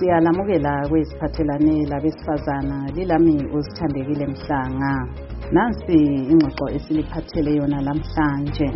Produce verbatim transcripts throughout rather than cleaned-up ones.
Siyalamukela kwesiphathelane labesifazana lilami uzithandekile Mhlanga. Nansi ingxoxo esiliphathele yona namhlanje.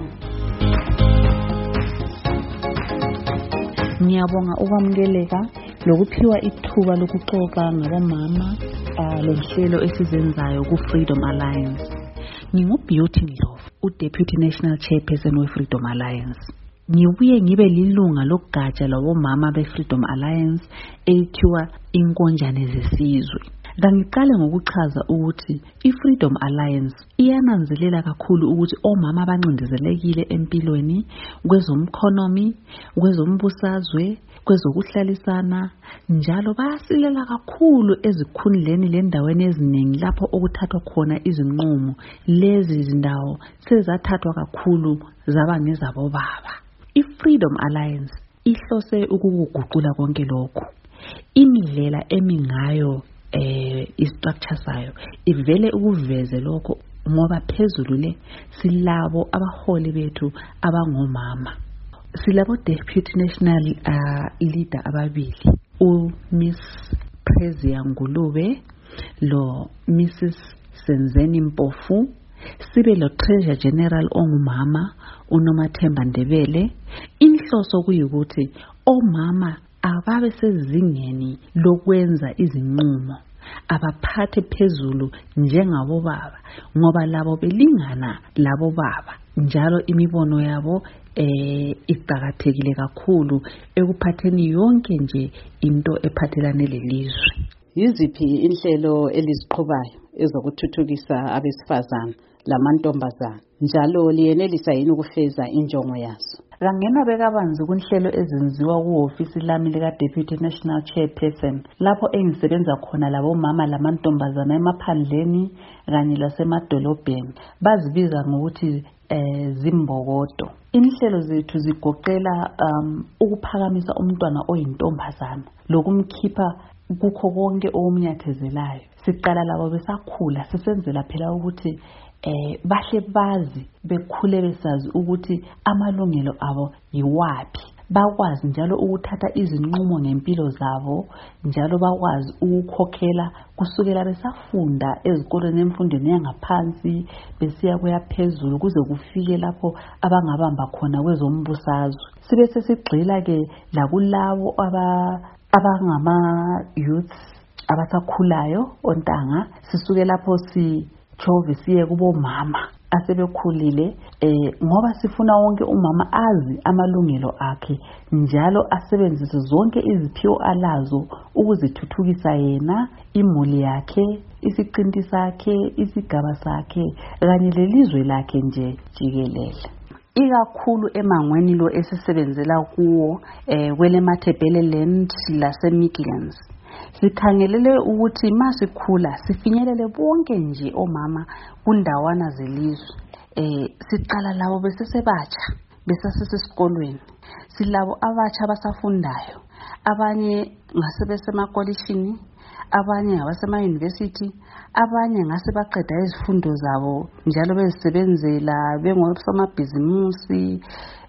Ngiyabonga ukwamukeleka lokuphiwa ithuba lokuxoxa ngabomama lohlelo esizenzayo ku Freedom Alliance. NginguBeauty Ndlovu, uDeputy National Chairperson we Freedom Alliance. Ngibuye ngibe lilunga lokugatsha labomama be Freedom Alliance elithiwa inkonjane zesizwe. Ngiqale ngokuchaza ukuthi iFreedom Alliance iyananzelela kakhulu ukuthi omama abancindezelekile empilweni, kwezomkhonomi, kwezombusazwe, kwezokuhlalisana, njalo bayasilela kakhulu ezikhundleni lendaweni eziningi lapho okuthathwa khona izinqumo. Lezi zindawo sezathathwa kakhulu zaba ngezabo baba. iFreedom Alliance ihlose ukuguqula konke lokho. Indlela emingayo eh istructure sayo ivele ukuveze lokho ngoba phezulu le silabo abaholi bethu abangomama. Silabo Deputy National uh, Leader ababili, u Miss Prezia Ngulube lo Missus Senzeni Mpofu, sibe lo Treasurer General ongumama uNomathemba Ndebele. Inhloso kuyikuthi omama ababe sezingeni lokwenza izinqumo, abaphathe phezulu njengabo baba, ngoba labo belingana labo baba, njalo imibono yabo eh iqhakathekile kakhulu ekuphatheni yonke nje into ephathelane lelizwe. Yiziphi inhlelo eliziqhubayo ezokuthuthukisa abesifazana lamantombazana, njalo liyenelisa yini ukufeza injongo yazo? Ngangena bekabanzi kunhlelo ezenziwa kuhofisi lami lika Deputy National Chairperson lapho engisebenza khona labomama lamantombazana emaphandleni kanye lasemadolobheni, bazibiza ngokuthi eh zimbokodo. Inhlelo zethu zigoqela um ukuphakamisa umntwana oyintombazana lokumkhipha kukho konke okumnyathezelayo. Siqala labo besakhula sisenzela phela ukuthi eh bahle bazi bekhule besazi ukuthi amalungelo abo yiwapi, bakwazi njalo ukuthatha izinqumo ngempilo zabo, njalo bakwazi ukukhokhela kusukela besafunda ezikoleni emfundweni yangaphansi besiya kuyaphezulu kuze kufike lapho abangabamba khona kwezombusazwe. Sibe sesigxila ke lakulabo aba abangama youths abasakhulayo ontanga, sisuke lapho si chove siye kubo mama asebekhulile eh ngoba sifuna wonke umama azi amalungelo akhe, njalo asebenzise zonke iziphiwo alazo ukuzithuthukisa yena, imuli yakhe, isiqinti sakhe, isigaba sakhe kanye lelizwe lakhe nje jikelele. Ikakhulu emangweni lo esisebenzela kuwo eh kwele Matabeleland lase Midlands, sikhangelele ukuthi masikhula sifinyelele bonke nje omama kundawana zelizwe. Eh siqala labo besesebatsha besasesikolweni, silabo abatsha abasafundayo, abanye ngasebesemakolishini, abanye ngabasema university, abanye ngase baqeda izifundo zabo njalo bezisebenzela bengosomabhizimusi.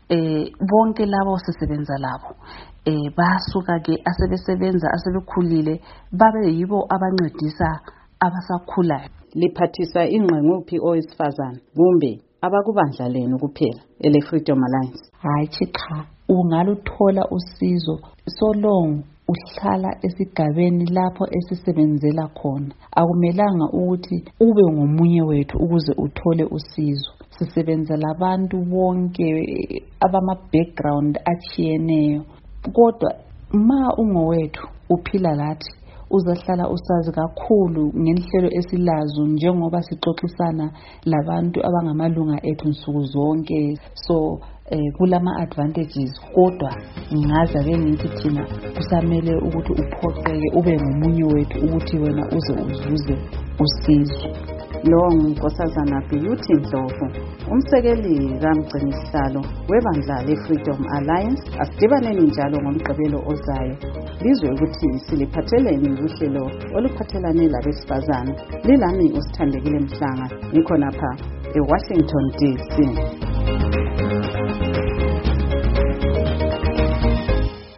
Eh bonke labo sisebenza labo eh basuka ke asebesebenza asebekhulile babe yibo abancedisa abasakhulayo. Liphathisa ingqenguphi owesifazana kumbe abakubandla lenu kuphela ele Freedom Alliance? Hayi cha, ungaluthola usizo so long uhlala esigabeni lapho esisebenzela khona. Akumelanga ukuthi ube ngomunye wethu ukuze uthole usizo. Sisebenza labantu bonke abama background achiyeneyo, kodwa ma ungowethu uphila lathi uzahlala usazi kakhulu ngenhlelo esilazo njengoba sixoxisana labantu abangamalunga ethu nsuku zonke. So eh kulama advantages, kodwa ngaza bengithi thina kusamele ukuthi uphoqeke ube ngomunye wethu ukuthi wena uze uzuze usizo. Lo ngukosazana Beauty Ndlovu, umsekeli kaMgcinisihlalo webandla leFreedom Alliance. Asidibaneni njalo ngomgqibelo ozayo lizwe ukuthi siliphatheleni kuhlelo oluphathelane labesifazana. Lilami usithandekile Mhlanga, ngikhona pha eWashington D C.